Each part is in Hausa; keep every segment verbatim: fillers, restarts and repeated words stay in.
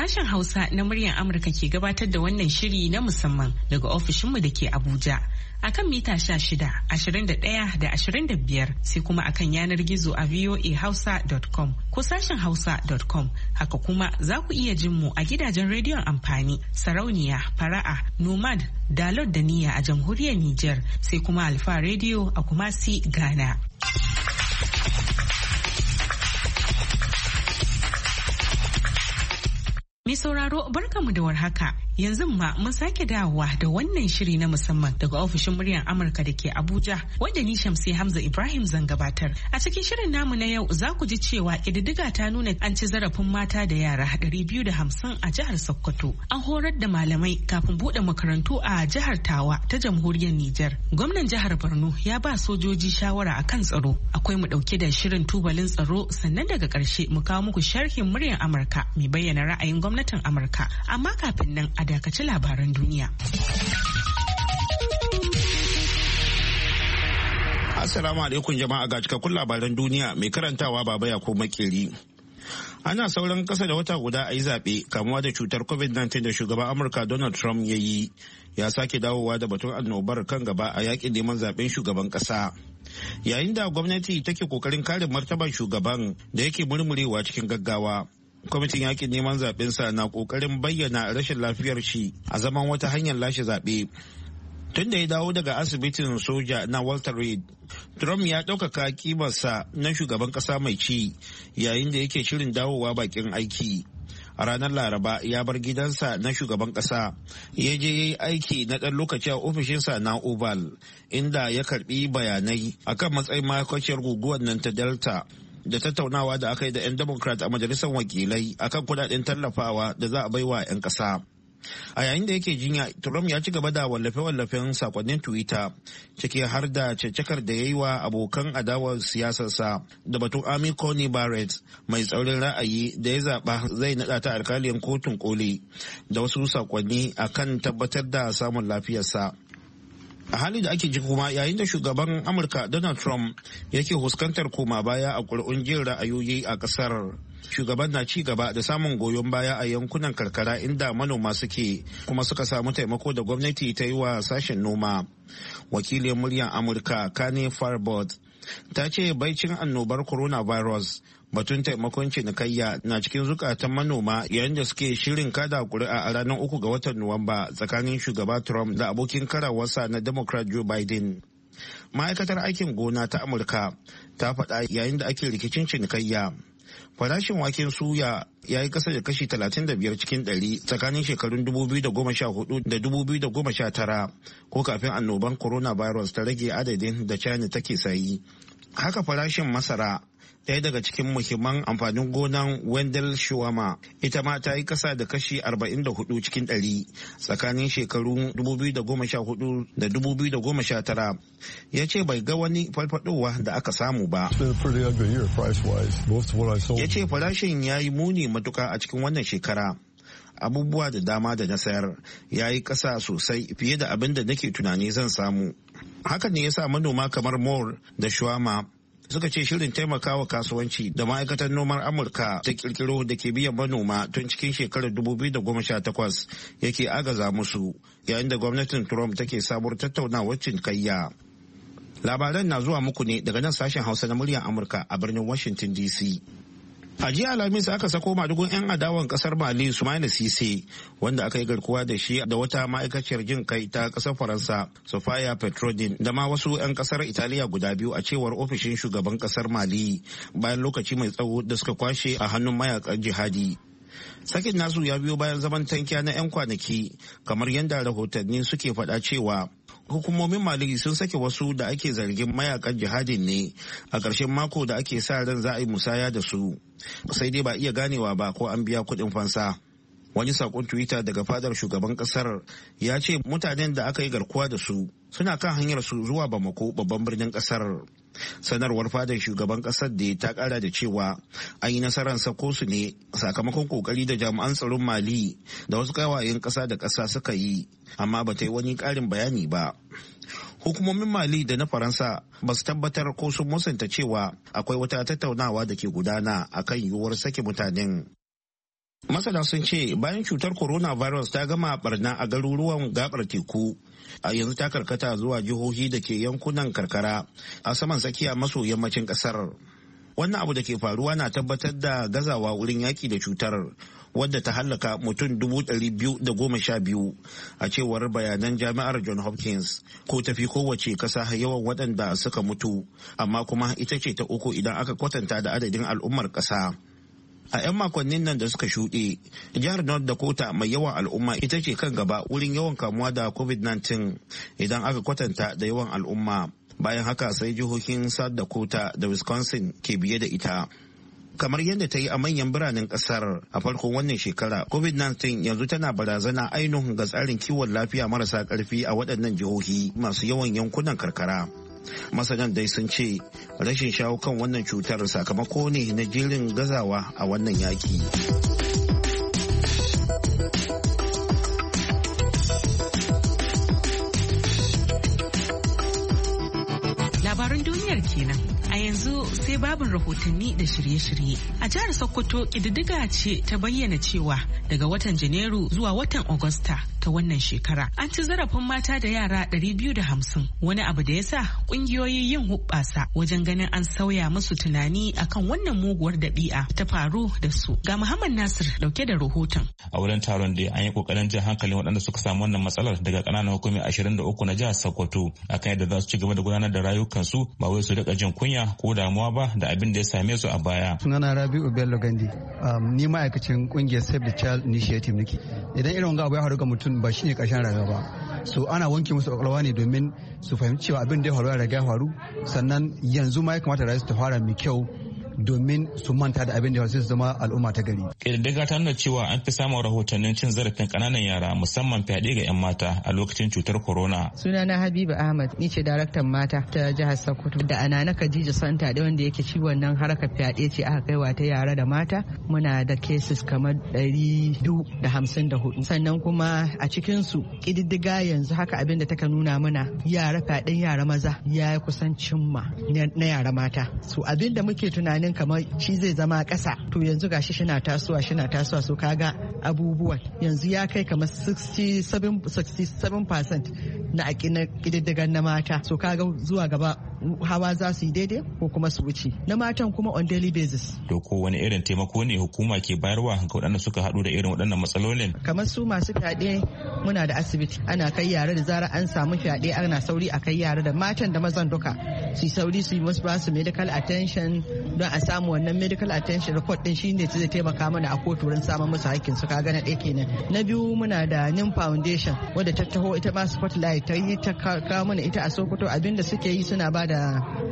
Sashen Hausa na muryar Amurka ke gabatar da wannan shiri na musamman daga ofishinmu da ke Abuja. Akan mita sha shida, ashirin da ɗaya da ashirin da biyar sai kuma akan yanar gizo a voa hausa dot com ko sashen hausa dot com. Haka kuma za ku iya jin mu a gidajen rediyon amfani, sarauniya, fara'a, nomad, dalot da niyya a jamhuriyar Nijar sai kuma Alfa Radio a Kumasi, Ghana. Mai sauraro barkamu da warhaka. Yanzu ma mun sake dawowa da wannan shiri na musamman daga ofishin muryar Amurka da ke Abuja wanda ni Shamsi Hamza Ibrahim zan gabatar. A cikin shirin namu na yau za ku ji cewa ƙididdiga ta nuna an ci zarafin mata da yara ɗari biyu da hamsin a jihar Sokoto. An horar da malamai kafin buɗe makarantu a jihar Tawa ta jamhuriyar Nijar. Gwamnan jihar Borno ya ba sojoji shawara akan tsaro. Akwai mu ɗauke da shirin tubalin tsaro sannan daga ƙarshe mu kawo muku sharhin muryar Amurka mai bayyana ra'ayin gwamnatin Amurka. Amma kafin nan a dakaci labaran duniya. Assalamu alaikum jama'a, ga cikakkun labaran duniya mai karantawa Baba Yakubu Makeri. Ana sauran kasa da wata guda a yi zaɓe kamuwa da cutar covid nineteen da shugaban Amurka Donald Trump ya yi ya sake dawowa da batun annobar kan gaba a yakin neman zaɓen shugaban ƙasa. Yayin da gwamnati take kokarin kare martaban shugaban da yake murmurewa cikin gaggawa. Kwamitin yakin neman zaɓensa na ƙoƙarin bayyana rashin lafiyar shi a zaman wata hanyar lashe zaɓe. Tun da ya dawo daga asibitin soja na Walter Reed, Trump ya ɗaukaka kimarsa na shugaban ƙasa mai ci yayin da yake shirin dawowa bakin aiki. A ranar Laraba ya bar gidansa na shugaban ƙasa, ya je ya yi aiki na ɗan lokaci a ofishinsa na Oval, inda ya karɓi bayanai akan matsayin mahaukaciyar guguwar nan ta Delta. Da tattaunawa da aka yi da 'yan Democrat a majalisar wakilai akan kudaden tallafawa da za a baiwa 'yan ƙasa. A yayin da yake jinya, Trump ya ci gaba da wallafe-wallafen sakonnin Twitter, ciki har da caccakar da ya yi wa abokan adawar siyasarsa da batun Amy Coney Barrett mai tsaurin ra'ayi da ya zaɓa zai naɗa ta alkaliyar kotun koli da wasu sakonni akan tabbatar da samun lafiyarsa. A hali da ake ji kuma yayin da shugaban Amurka Donald Trump yake huskantar koma baya a ƙuri'un jin ra'ayoyi a ƙasar, shugaban na ci gaba da samun goyon baya a yankunan karkara inda manoma suke kuma suka samu taimako da gwamnati ta yi wa sashen noma. Wakilin muryar Amurka Kane Farbod ta ce baicin annobar coronavirus batun taimakon cinikayya na cikin zukatan manoma yayin da suke shirin kada kuri'a a ranar uku ga watan Nuwamba tsakanin shugaba Trump da abokin karawarsa na Democrat Joe Biden. Ma'aikatar aikin gona ta Amurka ta faɗa yayin da ake rikicin cinikayya. Farashin waken suya ya yi kasa da kashi talatin da biyar cikin ɗari tsakanin shekarun dubu biyu da goma sha hudu da dubu biyu da goma sha tara ko kafin annoban coronavirus ta rage adadin da China take sayi. Haka farashin masara, ɗaya daga cikin muhimman amfanin gonan Wendell Shuwama, ita ma ta yi kasa da kashi arba'in da hudu cikin ɗari tsakanin shekaru dubu biyu da goma sha hudu da dubu biyu da goma sha tara. Ya ce bai ga wani farfadowa da aka samu ba. Ya ce farashin ya yi muni matuka a cikin wannan shekara. Abubuwa da dama da na sayar ya yi kasa sosai fiye da abin da nake tunani zan samu. Hakan ne ya sa manoma kamar Moore da Shuwama suka ce shirin taimakawa kasuwanci da ma'aikatar noman Amurka ta kirkiro da ke biyan manoma tun cikin shekarar dubu biyu da goma sha takwas yake agaza musu yayin da gwamnatin Trump take sabuwar tattaunawar cinikayya. Labaran na zuwa muku ne daga nan sashen Hausa na muryar Amurka a birnin Washington D C. A jiya Alhamis aka sako madugun 'yan adawan kasar Mali Soumaïla Cissé wanda aka yi garkuwa da shi da wata ma'aikaciyar jin kai ta kasar Faransa Sophia Petrodin da ma wasu 'yan kasar Italiya guda biyu a cewar ofishin shugaban kasar Mali bayan lokaci mai tsawo da suka kwashe a hannun mayakan jihadi. Sakin nasu ya biyo bayan zaman tankiya na 'yan kwanaki kamar yadda rahotanni suke faɗa cewa hukumomin Mali sun sake wasu da ake zargin mayakan jihadin ne a ƙarshen mako da ake sa ran za a yi musaya da su, sai dai ba iya ganewa ba ko an biya kuɗin fansa. Wani saƙon Twitter daga fadar shugaban ƙasar ya ce mutanen da aka yi garkuwa da su suna kan hanyar su zuwa Bamako babban birnin ƙasar. Sanarwar fadar shugaban ƙasar da ta ƙara da cewa an yi nasarar sako su ne sakamakon kokari da jami'an tsaron Mali da wasu kawayen ƙasa da ƙasa suka yi, amma ba ta yi wani ƙarin bayani ba. Hukumomin Mali da na Faransa ba su tabbatar ko sun musanta cewa akwai wata tattaunawa da ke gudana akan yiwuwar sake mutanen. Masana sun ce bayan cutar coronavirus ta gama barna a garuruwan gabar teku, a yanzu ta karkata zuwa jihohi da ke yankunan karkara a saman tsakiya maso yammacin kasar. Wannan abu da ke faruwa na tabbatar da gazawa wurin yaki da cutar, wadda ta hallaka mutum dubu ɗari biyu da goma sha biyu a cewar bayanan jami'ar John Hopkins, ko tafi kowace kasa yawan waɗanda suka mutu, amma kuma ita ce ta uku idan aka kwatanta da adadin al'ummar ƙasa. A 'yan makonnin nan da suka shuɗe, jihar North Dakota mai yawan al'umma ita ce kan gaba wurin yawan kamuwa da covid nineteen idan aka kwatanta da yawan al'umma. Bayan haka sai jihohin South Dakota da Wisconsin ke biye da ita. Kamar yadda ta yi a manyan biranen kasar a farkon wannan shekara, covid nineteen yanzu tana barazana ainihin ga tsarin kiwon lafiya marasa ƙarfi a waɗannan jihohi masu yawan yankunan karkara. Masanan dai sun ce rashin shawo kan wannan cutar sakamako ne na jerin gazawa a wannan yaki. Labaran duniyar kenan. A yanzu sai babin rahotanni da shirye-shirye. A jihar Sokoto ƙididdiga ce ta bayyana cewa daga watan Janairu zuwa watan Agusta ta wannan shekara an ci zarafin mata da yara ɗari biyu da hamsin, wani abu da ya sa ƙungiyoyi yin hubbasa wajen ganin an sauya musu tunani akan wannan muguwar dabi'a ta faru da su. Ga Muhammad Nasir dauke da rahoton. A wurin taron da an yi kokarin jan hankalin waɗanda suka samu wannan matsalar daga ƙananan hukumi ashirin da uku na jihar Sokoto akan yadda za su ci gaba da gudanar da rayukansu ba wai su rika jin kunya ko damuwa ba da abin da ya same su a baya. Sunana Rabi'u Bello Gandi, um, ni ma'aikacin kungiyar Save the Child Initiative nake. Idan irin wanga abu ya faru ga mutum ba shine ƙarshen rayuwa ba. So ana wanke musu kwakwalwa ne domin su fahimci cewa abin da ya faru ya riga ya faru, sannan yanzu ma ya kamata rayuwa ta fara mai kyau domin su manta da abin da su zama al'umma ta gari. Ƙididdiga ta nuna cewa an fi samun rahotannin cin zarafin ƙananan yara musamman fyaɗe ga 'yan mata a lokacin cutar corona. Sunana Habiba Ahmad, ni ce daraktan mata ta jihar Sokoto. Da Anana Khadija Santa da wanda yake ciwon nan harkar fyaɗe ce aka kaiwa ta yara da mata. Muna da cases kamar ɗari biyu da hamsin da hudu. Sannan kuma a cikin su ƙididdiga yanzu haka abin da taka nuna mana yara fyaɗen yara maza ya kusan cimma na yara mata. So abin da muke tunani kamar shi zai zama ƙasa, to yanzu gashi shina tasowa shina tasowa so kaga abubuwan yanzu ya kai kamar sixty-seven percent na ƙididdigan na mata, so kaga zuwa gaba hawa za su yi daidai ko kuma su wuce, na matan kuma on daily basis. To ko wani irin taimako ne hukuma ke bayarwa ga waɗanda suka haɗu da irin waɗannan matsalolin? Kamar su masu fyaɗe muna da asibiti, ana kai yara da zarar an samu fyaɗe ana sauri a kai yara da matan da mazan duka su sauri su yi musu ba su medical attention don a samu wannan medical attention report din shine zai taimaka mana a kotu wurin samun musu haƙƙin su. Kaga na ɗaya kenan. Na biyu muna da Nim Foundation wadda ta taho ita ma spotlight ta yi ta kawo mana ita a Sokoto, abinda suke yi suna ba da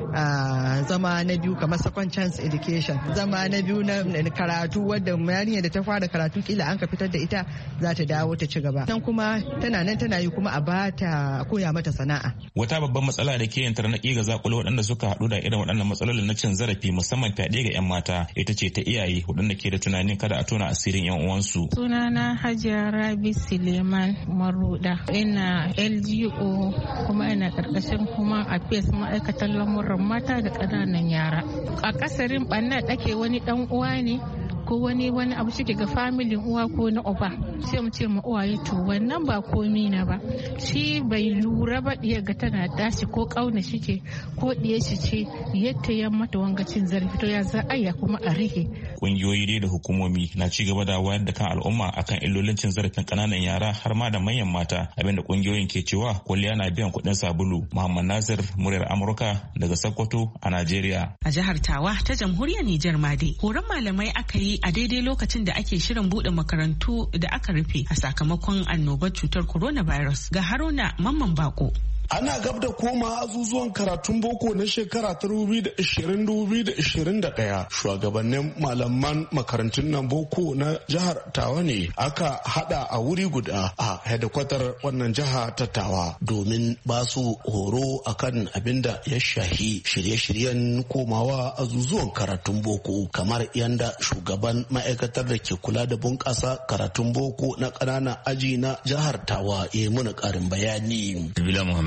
Uh, zama na biyu kamar second chance education, zama na biyu na karatu wadda yarinya da ta fara karatu kila an ka fitar da ita za ta dawo ta ci gaba, tan kuma tana nan tana yi kuma a ba ta koya mata sana'a. Wata babban matsala da ke yin tarnaƙi ga zakulo waɗanda suka haɗu da irin waɗannan matsalolin na cin zarafi musamman fyaɗe ga 'yan mata ita ce ta iyaye waɗanda ke da tunanin kada a tona asirin 'yan uwansu. Sunana Hajiya Rabi Suleiman Maruda, ina L G O kuma ina ƙarƙashin kuma a fes ma'aikatan lamuran mata da ƙananan yara. A kasarin ɓanna ɗake wani ɗan uwa ne ko wani wani abu shi ga familin uwa ko na uba, sai mu ce ma uwaye to wannan ba komi na ba, shi bai lura ba ɗiya ga tana tashi ko ƙauna shi ce ko ɗiya shi ce yadda ya mata wangacin zarafi to ya za a ya kuma a rike. Ƙungiyoyi dai da hukumomi na ci gaba da wayar da kan al'umma akan illolin cin zarafin ƙananan yara har ma da manyan mata, abinda ƙungiyoyin ke cewa kwalliya na biyan kuɗin sabulu. Muhammad Nasir, muryar Amurka daga Sokoto a Najeriya. A jihar Tawa ta jamhuriyar Nijar ma dai horon malamai aka yi a daidai lokacin da ake shirin bude makarantu da aka rufe a sakamakon annobar cutar coronavirus. Ga Haruna Mamman Bako. Ana gab da koma azuzuwan karatun boko na shekara ta dubu da ishirin dubu da ishirin da ɗaya. Shugabannin malaman makarantun nan boko na jihar Tawa ne aka hada a wuri guda a hedikwatar wannan jiha ta Tawa domin ba su horo akan abin da ya shahi shirye-shiryen komawa azuzuwan karatun boko, kamar yanda shugaban ma'aikatar da ke kula da bunƙasa karatun boko na ƙananan aji na jihar Tawa ya yi mana ƙarin bayani.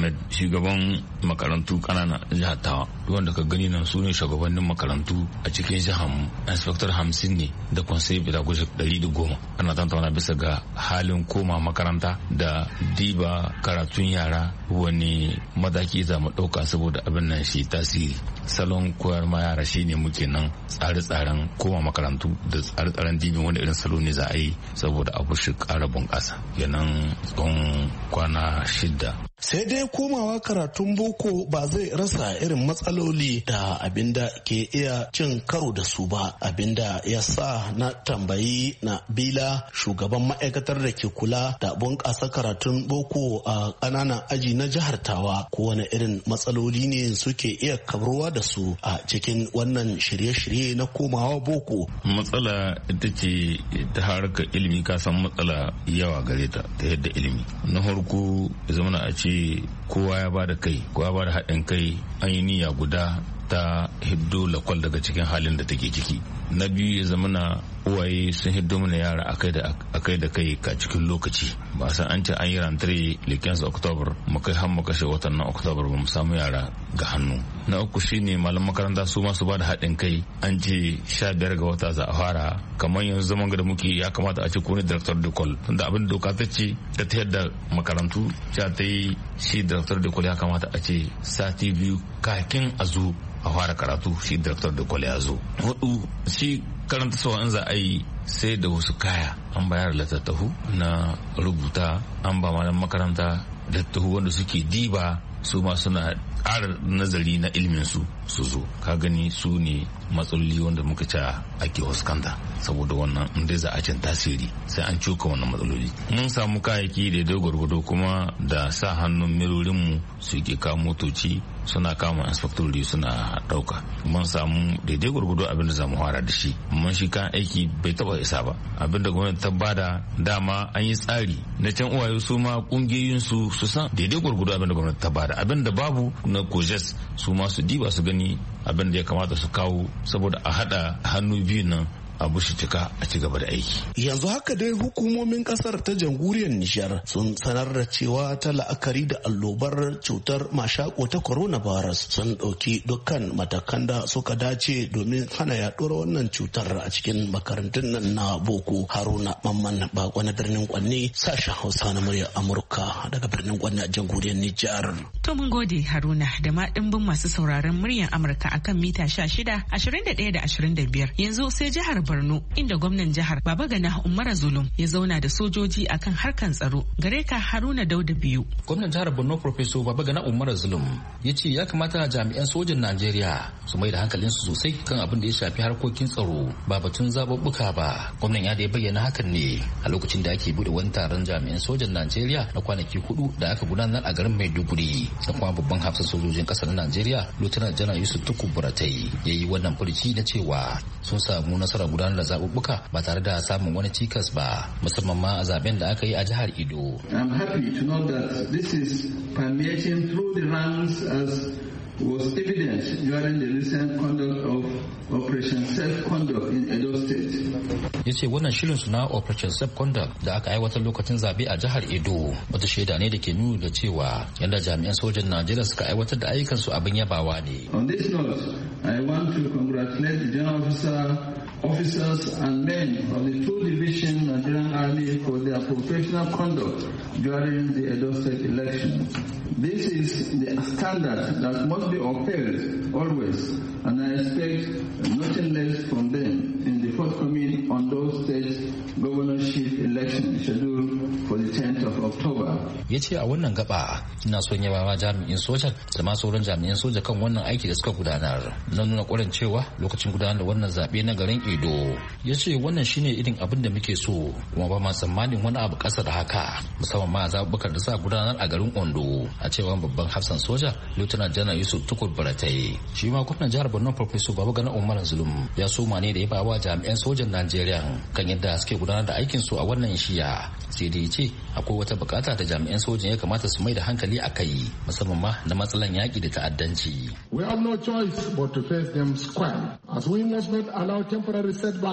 Muhammad, shugaban makarantu kanana jihar Tawa. Wanda ka gani nan su ne shugabannin makarantu a cikin jihar mu. Inspector hamsin ne da conseil pedagogic ɗari da goma. Ana tantauna bisa ga halin koma makaranta da diba karatun yara wani mataki za mu ɗauka saboda abin nan shi tasiri. Salon koyar ma yara shi ne muke nan tsare-tsaren koma makarantu da tsare-tsaren dibin wani irin salo ne za a yi saboda abu shi ƙara bunƙasa. Yanan tsawon kwana shida. Sai dai komawa karatun boko ba zai rasa irin matsaloli da abinda ke iya cin karo da su ba, abinda ya sa na tambayi na bila shugaban ma'aikatar da ke kula da bunƙasa karatun boko a ƙananan aji na jihar Tawa ko wani irin matsaloli ne suke iya kabruwa da su a cikin wannan shirye-shirye na komawa boko. Matsala ita ce ta harkar ilimi, ka san matsala yawa gare ta ta yadda ilimi. Na farko zamana a ce kowa ya bada kai, kowa ya bada haɗin kai, an yi niyya guda ta hiddo lakwal daga cikin halin da take ciki. Na biyu ya zamana uwaye sun hiddo mana yara akai da akai da kai ka cikin lokaci. Ba san an ce an yi rantare likensu Oktobar mu kai har mu kashe watan nan Oktobar ba mu samu yara ga hannu. Na uku shine malam makaranta su ma su bada haɗin kai, an ce sha biyar ga wata za a fara. Kamar yanzu zaman da muke ya kamata a ce ko ne director de col, tunda abin doka ta ce ta tayar da makarantu ta ta yi shi director de col ya kamata a ce sati biyu kakin a zo a fara karatu shi director de col ya zo. Hudu shi karanta sawa in za a yi sai da wasu kaya, an bayar littattafu na rubuta, an ba malam makaranta littattafu wanda suke diba su ma suna ƙara nazari na ilmin su su zo. Ka gani su ne matsaloli wanda muka ci ake fuskanta, saboda wannan inda za a cin tasiri sai an cuka wannan matsaloli. Mun samu kayayyaki da dai gwargwado kuma da sa hannun mirorinmu su ke kawo motoci suna kama inspectori suna dauka. Mun samu daidai gwargwado abin da za mu fara da shi, mun shi kan aiki bai taba isa ba. Abin da gwamnati ta bada dama an yi tsari na can uwaye su ma kungiyoyin su su san daidai gwargwado abin da gwamnati ta bada, abin da babu na kojes su ma su diba su gani abin da ya kamata su kawo saboda a hada hannu biyu nan abu shi cika a ci gaba da aiki. Yanzu haka dai hukumomin kasar ta jamhuriyar Nijar sun sanar da cewa ta la'akari da allobar cutar mashako ta coronavirus sun ɗauki dukkan matakan da suka dace domin hana yaɗuwar wannan cutar a cikin makarantun nan na boko. Haruna Mamman Bako na birnin Kwanne, sashen Hausa na muryar Amurka daga birnin Kwanne a jamhuriyar Nijar. To mun gode Haruna da ma ɗimbin masu sauraron muryar Amurka akan mita sha shida, ashirin da ɗaya da ashirin da biyar. Yanzu sai jihar Borno, inda gwamnan jihar Babagana Umar Zulum ya zauna da sojoji akan harkan tsaro. Gare ka Haruna Dauda biyu. Gwamnan jihar Borno Professor Babagana Umar Zulum ya ce ya kamata jami'an sojin Najeriya su mai da hankalinsu sosai kan abin da ya shafi harkokin tsaro ba batun zababbuka ba. Gwamnan ya da bayyana hakan ne a lokacin da ake bude wani taron jami'an sojin Najeriya na kwanaki hudu da aka gudanar a garin Maiduguri. Da kuma babban hafsan sojojin kasar Najeriya Lieutenant General Yusuf Tukur Buratai ya yi wannan furuci na cewa sun samu nasarar gudanar da zaɓuɓɓuka ba tare da samun wani cikas ba, musamman ma a zaben da aka yi a jihar Edo. I'm happy to know that this is permeating through the ranks as was evident during the recent conduct of Operation Safe Conduct in Edo State. Ya ce wannan shirin suna Operation Safe Conduct da aka aiwatar lokacin zabe a jihar Edo wata shaida ne da ke nuna da cewa yadda jami'an sojan Najeriya suka aiwatar da ayyukansu abin yabawa ne. On this note, I want to congratulate the General Officer officers and men of the two Division Nigerian Army for their professional conduct during the Edo State election. This is the standard that must be upheld always, and I expect nothing less from them in the forthcoming Ondo State governorship election scheduled for the tenth of October. Ya ce a wannan gaba ina son yaba ma jami'in sojan da ma sauran jami'an soja kan wannan aiki da suka gudanar na nuna ƙwarin cewa lokacin gudanar da wannan zaɓe na garin Edo. Ya ce wannan shine irin abin da muke so kuma ba ma tsammanin wani abu ƙasa da haka musamman ma zaɓuɓɓukan da suka gudanar a garin Ondo a cewa babban hafsan soja Lieutenant General Yusuf Tukur Buratai. Shi ma gwamnan jihar Borno Professor Babagana Umar Zulum ya soma ne da ya bawa jami'an sojan Najeriya kan yadda suke gudanar da aikin su a wannan shiya. Sai da ya ce akwai wata bukata da jami'an sojan ya kamata su mai da hankali a kai musamman ma na matsalan yaƙi da ta'addanci. We have no choice but to face them square as we must not allow temporary setbacks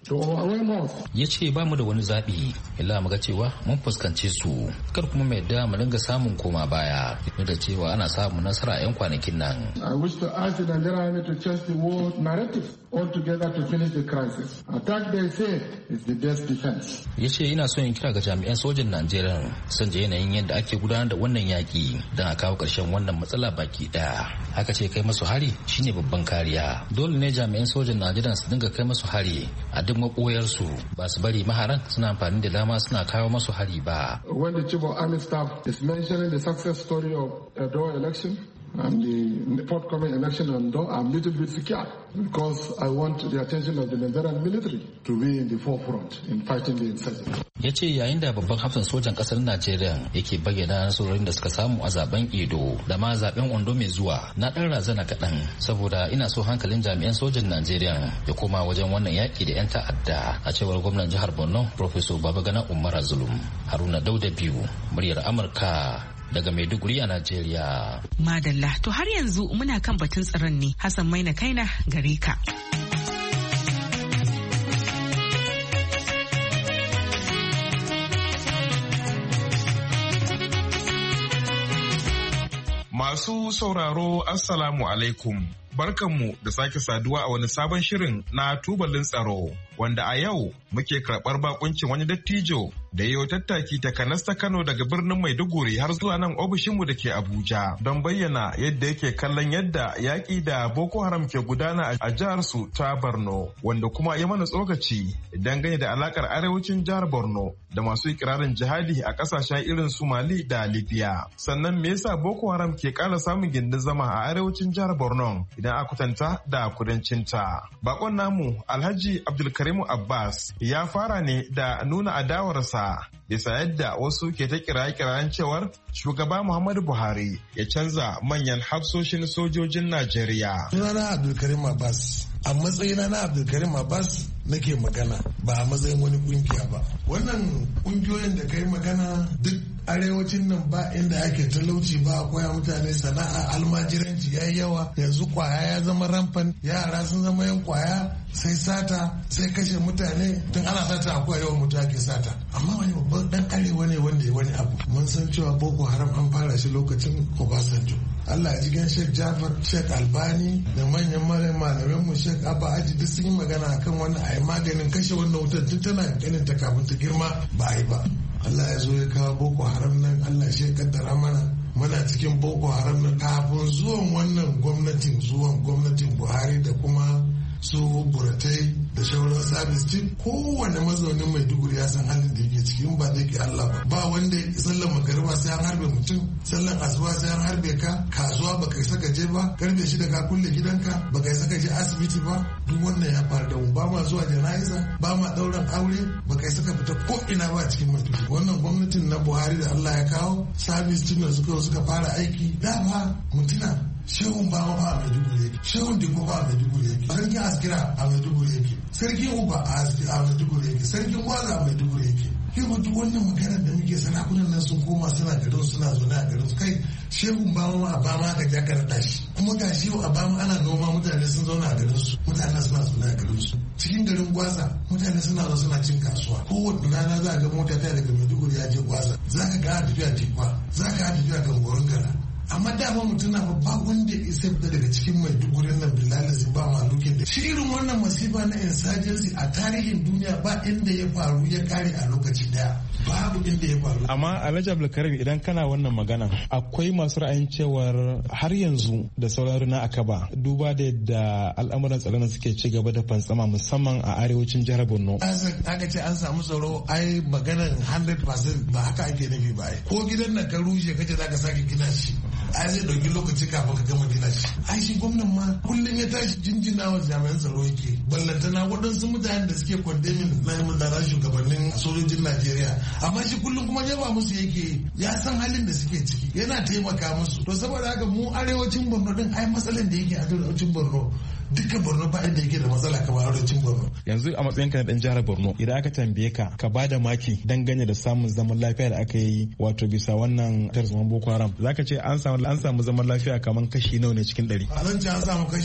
Ya ce ba mu da wani zaɓi illa mu ga cewa mun fuskanci su kar kuma mai da mu dinga samun koma baya duk da cewa ana samun nasara a 'yan kwanakin nan. I wish to ask the Nigerian Army to change the war narrative altogether to finish the crisis. Attack, they say, is the best defense. Ya ce ina son yin kira ga jami'an sojan Najeriya sun je yanayin yadda ake gudanar da wannan yaƙi don a kawo ƙarshen wannan matsala baki ɗaya. Haka ce kai masu hari shine babban kariya. Dole ne jami'an sojan Najeriya su dinga kai masu hari a duk maɓoyarsu ba su bari maharan suna amfani da dama suna kawo masu hari ba. When the Chief of Army Staff is mentioning the success story of Edo election, and the forthcoming election on Edo, I'm a little bit scared because I want the attention of the Nigerian military to be in the forefront in fighting the insurgents. Ya ce yayin da babban hafsan sojan kasar Najeriya yake bayyana nasarorin da suka samu a zaben Edo da ma zaben Ondo mai zuwa, na dan razana kaɗan saboda ina so hankalin jami'an sojan Najeriya ya koma wajen wannan yaki da 'yan ta'adda, a cewar gwamnan jihar Borno Professor Babagana Umar Zulum. Haruna Dauda biyu, muryar Amurka daga Maiduguri a Najeriya. Madalla, to har yanzu muna kan batun tsaron ne. Hassan Maina Kaina gare ka. Masu sauraro Assalamu alaikum. Barkanmu da sake saduwa a wani sabon shirin na tubalin tsaro, wanda a yau muke karɓar bakuncin wani dattijo da yau tattaki ta kanas ta Kano daga birnin Maiduguri har zuwa nan ofishinmu da ke Abuja don bayyana yadda yake kallon yadda yaƙi da Boko Haram ke gudana a jihar su ta Borno, wanda kuma ya mana tsokaci dangane da alakar arewacin jihar Borno da masu ikirarin jihadi a ƙasashen irin su Mali da Libya. Sannan me yasa Boko Haram ke ƙara samun gindin zama a arewacin jihar Borno idan a kwatanta da kudancinta. Bakon namu Alhaji Abdulkarimu Abbas ya fara ne da nuna adawarsa bisa yadda wasu ke ta kiraye-kirayen cewar shugaba Muhammadu Buhari ya canza manyan hafsoshin sojojin Najeriya. Sunana Abdulkarim Abbas. A matsayina na Abdulkarim Abbas nake magana, ba a matsayin wani kungiya ba. Wannan kungiyoyin da kai magana duk arewacin nan ba inda ake talauci ba, akwai mutane sana'a, almajiranci ya yi yawa, yanzu kwaya ya zama ramfan, yara sun zama yan kwaya, sai sata, sai kashe mutane. Tun ana sata akwai yawan mutu ake sata, amma wani babban dan arewa ne wanda ya wani abu. Mun san cewa Boko Haram an fara shi lokacin Obasanjo. Allah ya ji gan Sheikh Jafar, Sheikh Albani da manyan malaman mu Sheikh Abba Aji duk sun yi magana akan wannan a yi maganin kashe wannan wutar tun tana ganin ta kafin ta girma ba a yi ba. Allah ya zo ya kawo Boko Haram nan, Allah shi ya kaddara mana muna cikin Boko Haram nan kafin zuwan wannan gwamnatin zuwan gwamnatin Buhari da kuma su buratai da shauran sabis team. Kowane mazaunin Maiduguri ya san halin da yake ciki, ba zai ke Allah ba. Ba wanda sallan magariba sai an harbe mutum, sallan asuba sai an harbe ka, kasuwa baka yi saka je ba, karfe shida ka kulle gidanka, baka yi saka je asibiti ba. Duk wannan ya faru da mu, ba ma zuwa jana'iza, ba ma dauran aure, baka yi saka fita ko ina ba cikin Maiduguri. Wannan gwamnatin na Buhari da Allah ya kawo sabis team da suka suka fara aiki, dama mutuna shehun bawa ba a Maiduguri yake, shehun diko ba a Maiduguri yake, sarkin askira a Maiduguri yake, sarkin uba a Maiduguri yake, sarkin gwaza a Maiduguri yake. Yau duk wannan maganar da muke sarakunan nan sun koma suna garin suna zaune a garin su. Kai shehun bawa ma a bama ka ja ka rada shi, kuma ga shi a bama ana noma, mutane sun zauna a garin su, mutane suna zaune a garin su. Cikin garin gwaza mutane suna zo suna cin kasuwa, kowace rana za a ga mota ta daga Maiduguri ya je gwaza, za ka ga a tafiya tikwa, za ka ga tafiya gangoron gara. Amma dama mutum na babba wanda ya isa fita daga cikin Maiduguri nan bilalisi ba malukin da shi irin wannan masifa na insurgency a tarihin duniya ba inda ya faru ya kare a lokaci daya, babu inda ya faru. Amma Alhaji Abdulkarim, idan kana wannan magana akwai masu ra'ayin cewar har yanzu da saurari na akaba, duba da yadda al'amuran tsaron suke ci gaba da fantsama musamman a arewacin jihar Borno. Aka ce an samu tsaro, ai maganar one hundred percent ba haka ake nufi ba. Ko gidan nan ka rushe kace zaka sake gina shi, ai zai dauki lokaci kafin ka gama gina shi. Ai shi gwamnan ma kullum ya tashi jinjina wa jami'an tsaro yake, ballantana waɗansu mutanen da suke kwandemin na mutane shugabannin sojojin Najeriya, amma shi kullum kuma yaba musu yake, ya san halin da suke ciki, yana taimaka musu. To saboda haka mu arewacin Borno din ai matsalan da yake a arewacin Borno, duka Borno ba inda yake da matsala kamar arewacin Borno. Yanzu a matsayinka na dan jihar Borno, idan aka tambaye ka ka bada maki dangane da samun zaman lafiya da aka yi wato bisa wannan tarzoman Boko Haram, zaka ce an samu an samu zaman lafiya kamar kashi nawa ne cikin ɗari? A zan ce an samu kashi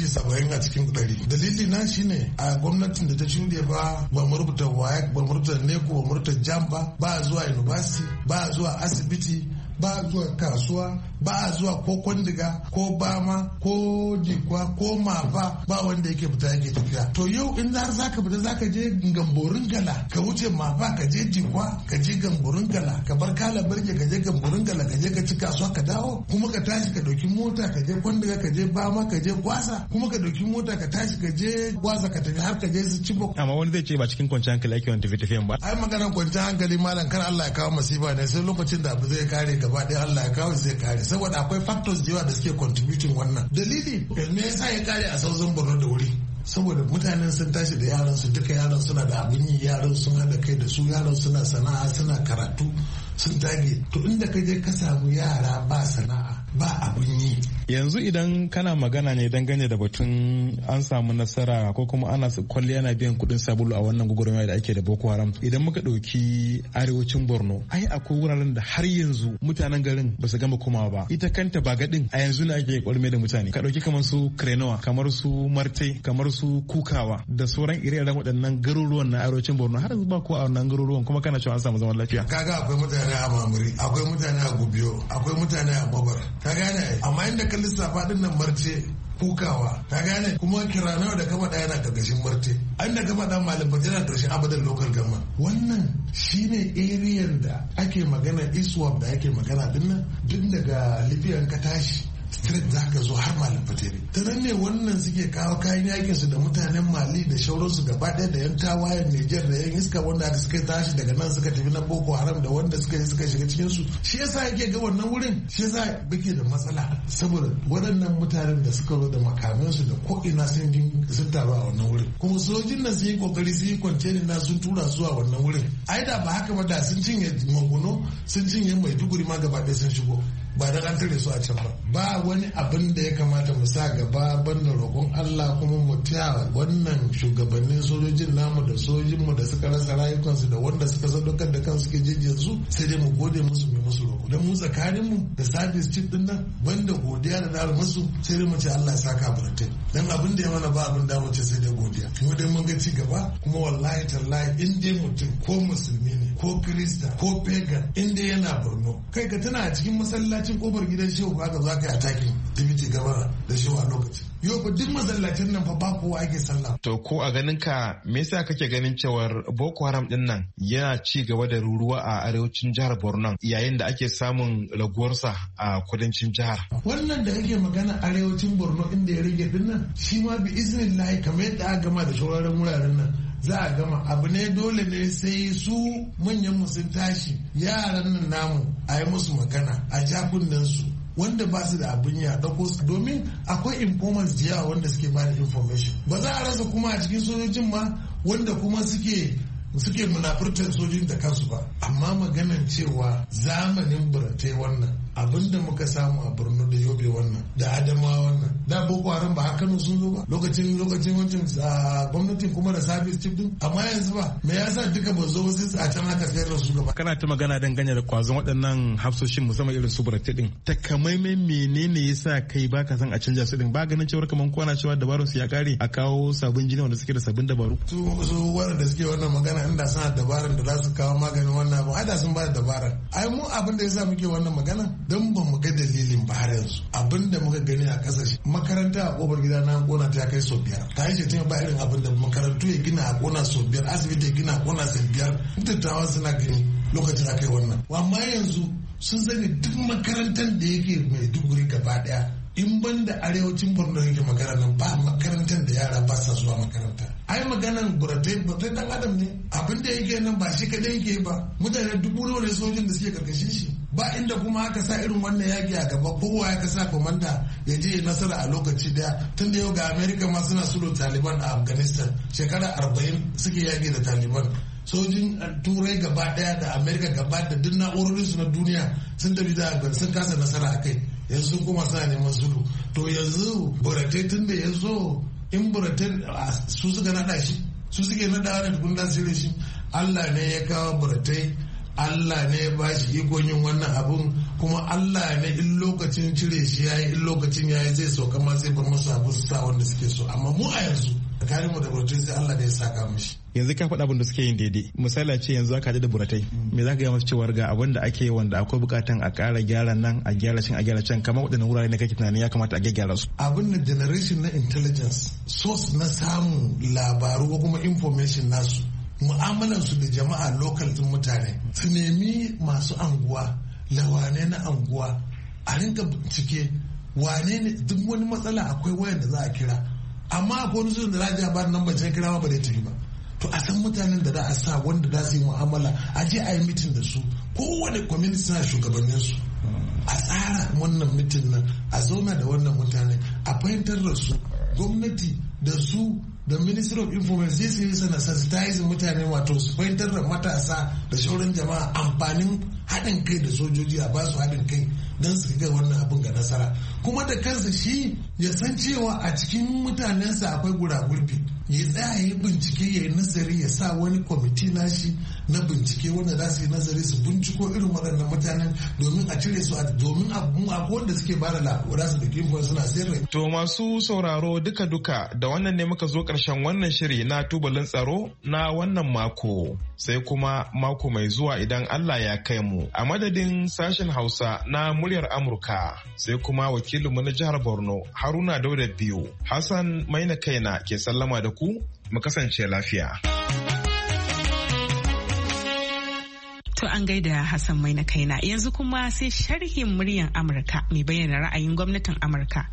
kashi saba'in a cikin ɗari. Dalili na shine a gwamnatin da ta shuɗe ba ba mu rubuta waya ba mu rubuta neko ba mu rubuta jam ba ba zuwa university ba zuwa asibiti ba zuwa kasuwa ba zuwa ko kwandiga ko bama ko dikwa ko mafa ba wanda yake fita yake tafiya. To yau in har zaka fita zaka je gamborin gala ka wuce mafa ka je dikwa ka je gamborin gala ka bar kala barke ka je gamborin gala ka je ka ci kasuwa ka dawo kuma ka tashi ka dauki mota ka je kwandiga ka je bama ka je gwasa kuma ka dauki mota ka tashi ka je gwasa ka tafi har ka je su cibo. Amma wani zai ce ba cikin kwanciyar hankali ake wani tafi-tafiyan ba. Ai maganar kwanciyar hankali malam kar Allah ya kawo masifa ne sai lokacin da abu zai kare gaba ɗaya Allah ya kawo zai kare saboda akwai factors da yawa da suke contributing wannan. Dalili me yasa ya kare a Southern Borno da wuri? Saboda mutanen sun tashi da yaran su duka yaran suna da abin yi yaran sun hada kai da su yaran suna sana'a suna karatu sun dage to inda ka je ka samu yara ba sana'a ba abin yi. Yanzu idan kana magana ne dangane da batun an samu nasara ko kuma ana kwalliya na biyan kudin sabulu a wannan gwagwarmaya da ake da Boko Haram idan muka ɗauki arewacin Borno ai akwai wuraren da har yanzu mutanen garin ba su gama komawa ba ita kanta ba gadin a yanzu ne ake kwalme da mutane ka ɗauki kamar su Krenowa kamar su Marte kamar su Kukawa da sauran ire-iren waɗannan garuruwan na arewacin Borno har yanzu ba ko a wannan garuruwan kuma kana cewa an samu zaman lafiya. Kaga akwai mutane a Mamuri akwai mutane a Gubiyo akwai mutane a Babar ka gane amma inda ka lissafa din nan Marte Kukawa ka gane kuma Kiranawa da kama ɗaya na gargashin Marte an da kama ɗan malam ba yana ƙarshen abadan local government wannan shine area da ake magana iswap da ake magana din nan duk daga Libyan ka tashi street za ka zo har malam fatere ta nan ne wannan suke kawo kayan yakin su da mutanen Mali da shauransu gaba ɗaya da yan tawayen Niger da yan iska wanda suka tashi daga nan suka tafi na Boko Haram da wanda suka suka shiga cikin su shi yasa yake ga wannan wurin shi yasa bake da matsala saboda waɗannan mutanen da suka zo da makaman su da ko ina sun sun taru a wannan wurin kuma sojin nan sun yi kokari sun yi kwance na sun tura zuwa wannan wurin ai da ba haka ba da sun cinye Manguno sun cinye Maiduguri ma gaba ɗaya sun shigo ba da an tare su a can ba ba wani abin da ya kamata mu sa gaba banda roƙon Allah kuma mu taya wannan shugabannin sojojin namu da sojojin mu da suka rasa rayukansu da wanda suka sadaukar da kansu suke jejjen su sai dai mu gode musu mu musu roƙo dan mu tsakanin mu da service chief din nan banda godiya da dare musu sai dai mu ce Allah ya saka burtai dan abin da ya mana ba abin da mu ce sai dai godiya mu dai mun ga ci gaba kuma wallahi tallahi in dai mutum ko musulmi ne ko kirista ko pagan in dai yana Borno kai ka tana a cikin masallaci masallacin kofar gidan shehu ba ka za ka yi atakin dimiti gabara da shehu a lokacin yau ba duk masallacin nan fa ba kowa ake sallah. To ko a ganin ka me yasa kake ganin cewar Boko Haram din nan yana ci gaba da ruruwa a arewacin jihar Borno yayin da ake samun raguwarsa a kudancin jihar? Wannan da ake magana arewacin Borno inda ya rage din nan shi ma bi iznillahi kamar yadda aka gama da shawararren wuraren nan za a gama abu ne dole ne sai su manyan sun tashi yaran nan namu a yi musu magana a jakunan su wanda ba su da abin ya dauko su domin akwai informants da yawa wanda suke ba da information ba za a rasa kuma a cikin sojojin ma wanda kuma suke suke munafurtar sojin da kansu ba amma maganan cewa zamanin buratai wannan abinda muka samu a Borno da Yobe wannan da Adamawa wannan da Boko Haram ba haka sun zo ba lokacin lokacin wancan gwamnatin kuma da service chief din amma yanzu ba me yasa duka ba zo sai a can haka sayar da su gaba. Kana ta magana dangane da kwazon waɗannan hafsoshin musamman irin su buratai din takamaiman menene yasa kai baka san a canja su din ba ganin cewar kaman kwana cewa dabarun su ya kare a kawo sabon jini wanda suke da sabbin dabaru. Su su wanda suke wannan magana inda suna dabaran da za su kawo maganin wannan abu ai da sun ba da dabaran ai mu abin da yasa muke wannan magana don ba mu ga dalilin ba har yanzu abin da muka gani a kasashe makaranta a kofar gida na kona ta kai sau biyar ta yi tun ba irin abin da makarantu ya gina a kona sau biyar asibiti ya gina a kona sau biyar dattawa suna gani lokacin aka yi wannan amma yanzu sun sani duk makarantar da yake mai duguri gaba daya in ban da arewacin Borno yake magana nan ba makarantar da yara ba sa zuwa makaranta ai maganan buratai buratai dan adam ne abin da yake nan ba shi kadai yake ba mutane dubu nawa ne sojin da suke karkashin shi ba inda kuma aka sa irin wannan yaki a gaba kowa ya sa komanda ya je nasara a lokaci daya tun da yau ga America ma suna sulhu Taliban a Afghanistan shekara arba'in suke yaki da Taliban sojin turai gaba daya da America gaba da duk na'urorinsu na duniya sun tafi da sun kasa nasara a kai yanzu sun kuma suna neman sulhu to yanzu buratai tun da ya zo in buratai su suka nada shi su suke nada da tukun da shi Allah ne ya kawo buratai Allah ne ya ba shi ikon yin wannan abun kuma Allah ne in lokacin cire shi yayi in lokacin yayi zai sauka ma zai bar musu abu su sa wanda suke so amma mu a yanzu kare mu da buratai sai Allah da ya saka mishi. Yanzu ka faɗa abin da suke yin daidai misali ce yanzu aka da buratai me za ka gaya masu cewar ga abin da ake yi wanda akwai bukatan a ƙara gyara nan a gyara can a gyara can kamar waɗannan wurare ne kake tunanin ya kamata a gyara su. Abin da generation na intelligence source na samun labaru ko kuma information nasu mu'amalansu da jama'a local din mutane su nemi masu anguwa lawane na anguwa a rinka bincike wane ne duk wani matsala akwai wayan da za a kira amma akwai wani sun da rajiya ba nan bace kira ba da tafi ba to a san mutanen da za a sa wanda za su yi mu'amala a je a yi mitin da su kowane community suna shugabannin su a tsara wannan mitin nan a zauna da wannan mutane a fahimtar da su gwamnati da su da ministry of information zai sai sana sensitize mutane wato su fahimtar da matasa da shauran jama'a amfanin haɗin kai da sojoji a basu haɗin kai don su ga wannan abin ga nasara kuma da kansa shi ya san cewa a cikin mutanensa akwai guragurbi ya tsaya ya yi bincike ya yi nazari ya sa wani kwamiti nashi na bincike wanda za su yi nazari su binciko irin waɗannan mutanen domin a cire su domin abu wanda suke ba da labarai su da kimfon suna sirri. To masu sauraro duka-duka da wannan ne muka zo ƙarshen wannan shiri na tubalin tsaro na wannan mako sai kuma mako mai zuwa idan Allah ya kai mu a madadin sashen Hausa na muryar Amurka sai kuma wakilinmu na jihar Borno Haruna Dauda biyu Hassan Maina Kaina ke sallama da ku mu kasance lafiya. To an gaida Hassan Maina Kaina yanzu kuma sai sharhin muryar Amurka mai bayyana ra'ayin gwamnatin Amurka.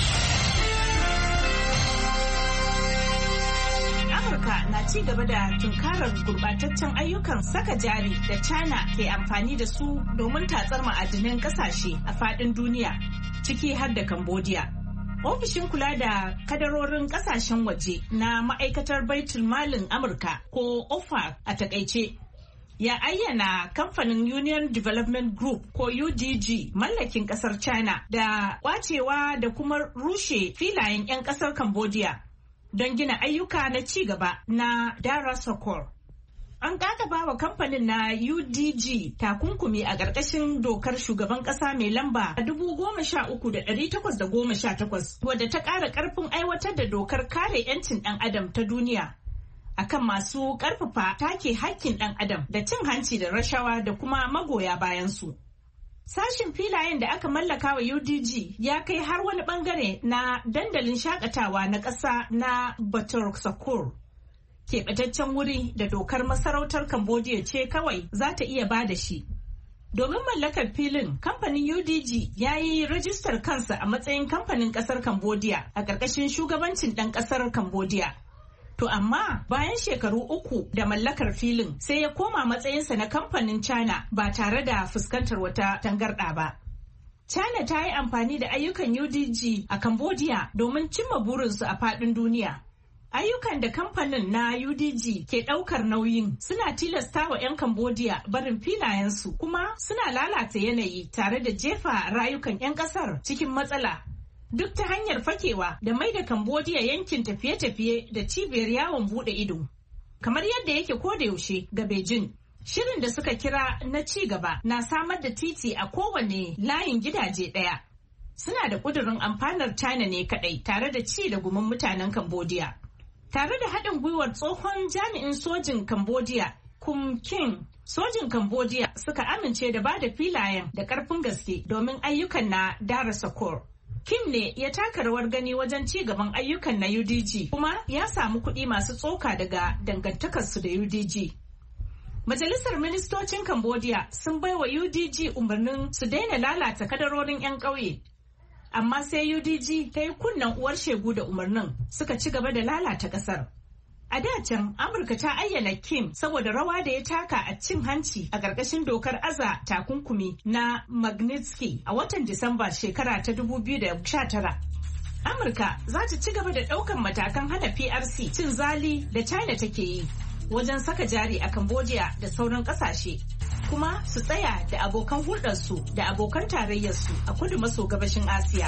Amurka na ci gaba da tunkarar gurbataccen ayyukan saka jari da China ke amfani da su domin tatsar ma'adinan kasashe a faɗin duniya ciki har da Cambodia. Ofishin kula da kadarorin kasashen waje na ma'aikatar Baitul Malin Amurka ko O F A C a takaice ya ayyana kamfanin Union Development Group ko U D G mallakin kasar China da kwacewa da kuma rushe filayen 'yan kasar Cambodia don gina ayyuka na ci gaba na Dara Sokor. An kakaba wa kamfanin na U D G takunkumi a ƙarƙashin dokar shugaban ƙasa mai lamba a dubu goma sha uku da ɗari takwas da goma sha takwas wadda ta ƙara ƙarfin aiwatar da dokar kare 'yancin ɗan adam ta duniya akan masu ƙarfafa take hakkin ɗan adam da cin hanci da rashawa da kuma magoya bayansu. Sashin filayen da aka mallaka wa U D G ya kai har wani bangare na dandalin shakatawa na ƙasa na Bator Sakur. Keɓataccen wuri da dokar masarautar Cambodia ce kawai za ta iya ba da shi. Domin mallakar filin, kamfanin U D G ya yi rajistar kansa a matsayin kamfanin ƙasar Cambodia a ƙarƙashin shugabancin ɗan ƙasar Cambodia. To amma bayan shekaru uku da mallakar filin sai ya koma matsayinsa na kamfanin China ba tare da fuskantar wata tangarɗa ba. China ta yi amfani da ayyukan U D G a Cambodia domin cimma burinsu a faɗin duniya. Ayyukan da kamfanin na U D G ke ɗaukar nauyin suna tilasta wa 'yan Cambodia barin filayensu kuma suna lalata yanayi tare da jefa rayukan 'yan ƙasar cikin matsala. Duk ta hanyar fakewa da mai da Cambodia yankin tafiye-tafiye da cibiyar yawon bude ido. Kamar yadda yake koda yaushe ga Beijing, shirin da suka kira na ci gaba na samar da titi a kowane layin gidaje ɗaya. Suna da ƙudurin amfanar China ne kaɗai tare da ci da gumin mutanen Cambodia. Tare da haɗin gwiwar tsohon jami'in sojin Cambodia, Kum King, sojin Cambodia suka amince da ba da filayen da ƙarfin gaske domin ayyukan na Dara Sokor. Kim ne ya taka rawar gani wajen ci gaban ayyukan na U D G kuma ya samu kuɗi masu tsoka daga dangantakarsu da U D G. Majalisar Ministocin Cambodia sun bai wa U D G umarnin su daina lalata kadarorin 'yan ƙauye. Amma sai U D G ta yi kunnen uwar shegu da umarnin suka ci gaba da lalata ƙasar. A da can, Amurka ta ayyana Kim saboda rawa da ya taka a cin hanci a ƙarƙashin dokar aza takunkumi na Magnitsky a watan Disamba shekara ta dubu biyu da sha tara. Amurka za ta ci gaba da ɗaukan matakan hana P R C cin zali da China take yi wajen saka jari a Cambodia da sauran ƙasashe, kuma su tsaya da abokan hulɗarsu da abokan tarayyarsu a kudu maso gabashin Asiya.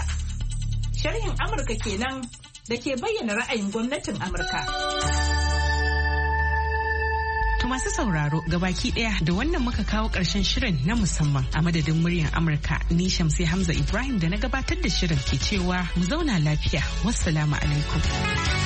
Sharhin Amurka kenan da ke bayyana ra'ayin gwamnatin Amurka. To masu sauraro gabaki daya da wannan muka kawo ƙarshen shirin na musamman a madadin muryar Amurka ni Shamsi Hamza Ibrahim da na gabatar da shirin ke cewa mu zauna lafiya. Wassalamu alaikum.